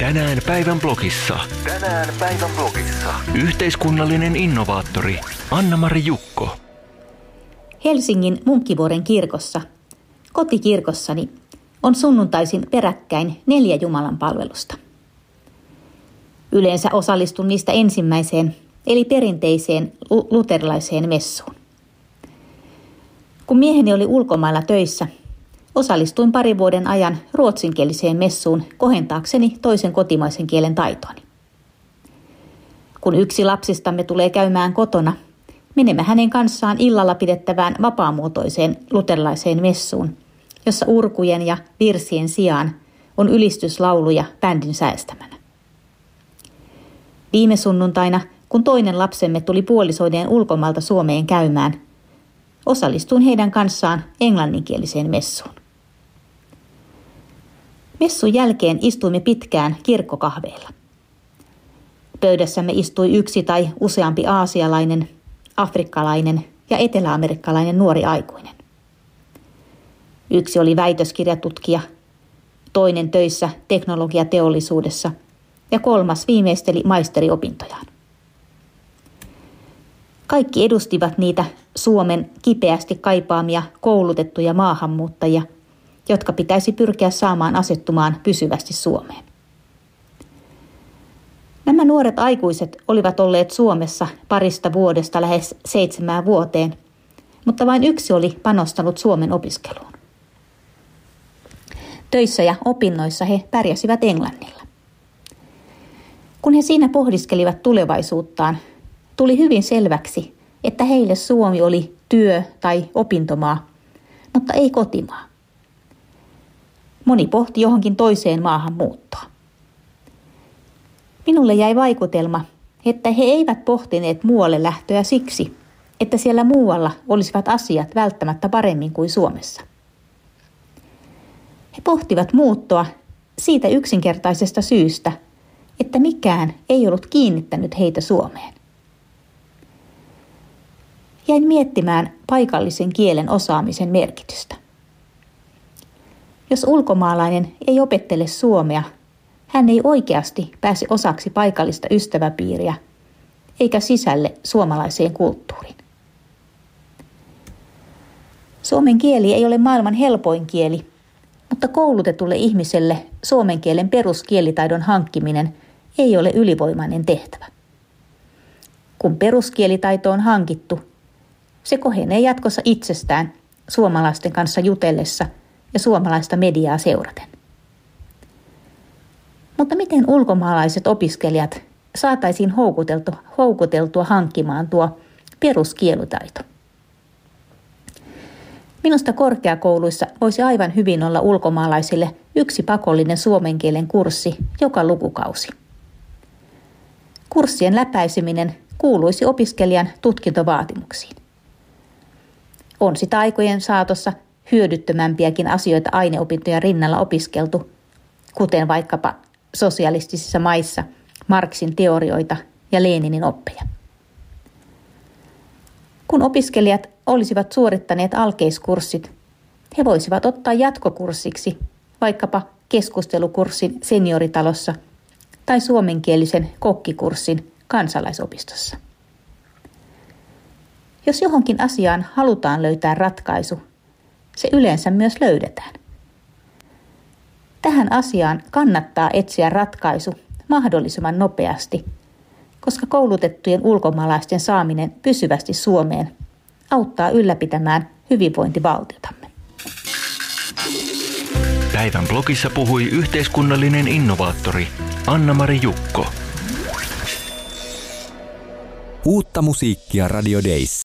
Tänään päivän blogissa. Yhteiskunnallinen innovaattori Anna-Mari Jukko. Helsingin Munkkivuoren kirkossa, kotikirkossani, on sunnuntaisin peräkkäin 4 jumalanpalvelusta. Yleensä osallistun niistä ensimmäiseen, eli perinteiseen luterilaiseen messuun. Kun mieheni oli ulkomailla töissä, osallistuin 2 vuoden ajan ruotsinkieliseen messuun kohentaakseni toisen kotimaisen kielen taitoani. Kun yksi lapsistamme tulee käymään kotona, menemme hänen kanssaan illalla pidettävään vapaamuotoiseen luterilaiseen messuun, jossa urkujen ja virsien sijaan on ylistyslauluja bändin säestämänä. Viime sunnuntaina, kun toinen lapsemme tuli puolisoineen ulkomailta Suomeen käymään, osallistuin heidän kanssaan englanninkieliseen messuun. Messun jälkeen istuimme pitkään kirkkokahveilla. Pöydässämme istui 1 tai useampi aasialainen, afrikkalainen ja eteläamerikkalainen nuori aikuinen. Yksi oli väitöskirjatutkija, toinen töissä teknologiateollisuudessa ja 3. viimeisteli maisteriopintojaan. Kaikki edustivat niitä Suomen kipeästi kaipaamia koulutettuja maahanmuuttajia, jotka pitäisi pyrkiä saamaan asettumaan pysyvästi Suomeen. Nämä nuoret aikuiset olivat olleet Suomessa 2 vuodesta lähes 7 vuoteen, mutta vain yksi oli panostanut Suomen opiskeluun. Töissä ja opinnoissa he pärjäsivät englannilla. Kun he siinä pohdiskelivat tulevaisuuttaan, tuli hyvin selväksi, että heille Suomi oli työ- tai opintomaa, mutta ei kotimaa. Moni pohti johonkin toiseen maahan muuttoa. Minulle jäi vaikutelma, että he eivät pohtineet muualle lähtöä siksi, että siellä muualla olisivat asiat välttämättä paremmin kuin Suomessa. He pohtivat muuttoa siitä yksinkertaisesta syystä, että mikään ei ollut kiinnittänyt heitä Suomeen. Jäin miettimään paikallisen kielen osaamisen merkitystä. Jos ulkomaalainen ei opettele suomea, hän ei oikeasti pääse osaksi paikallista ystäväpiiriä eikä sisälle suomalaiseen kulttuuriin. Suomen kieli ei ole maailman helpoin kieli, mutta koulutetulle ihmiselle suomen kielen peruskielitaidon hankkiminen ei ole ylivoimainen tehtävä. Kun peruskielitaito on hankittu, se kohenee jatkossa itsestään suomalaisten kanssa jutellessa ja suomalaista mediaa seuraten. Mutta miten ulkomaalaiset opiskelijat saataisiin houkuteltua hankkimaan tuo peruskielitaito? Minusta korkeakouluissa voisi aivan hyvin olla ulkomaalaisille 1 pakollinen suomen kielen kurssi joka lukukausi. Kurssien läpäiseminen kuuluisi opiskelijan tutkintovaatimuksiin. On sitä aikojen saatossa hyödyttömämpiäkin asioita aineopintojen rinnalla opiskeltu, kuten vaikkapa sosialistisissa maissa Marxin teorioita ja Leninin oppeja. Kun opiskelijat olisivat suorittaneet alkeiskurssit, he voisivat ottaa jatkokurssiksi vaikkapa keskustelukurssin senioritalossa tai suomenkielisen kokkikurssin kansalaisopistossa. Jos johonkin asiaan halutaan löytää ratkaisu, se yleensä myös löydetään. Tähän asiaan kannattaa etsiä ratkaisu mahdollisimman nopeasti, koska koulutettujen ulkomaalaisten saaminen pysyvästi Suomeen auttaa ylläpitämään hyvinvointivaltiotamme. Päivän blogissa puhui yhteiskunnallinen innovaattori Anna-Mari Jukko. Uutta musiikkia Radio Days.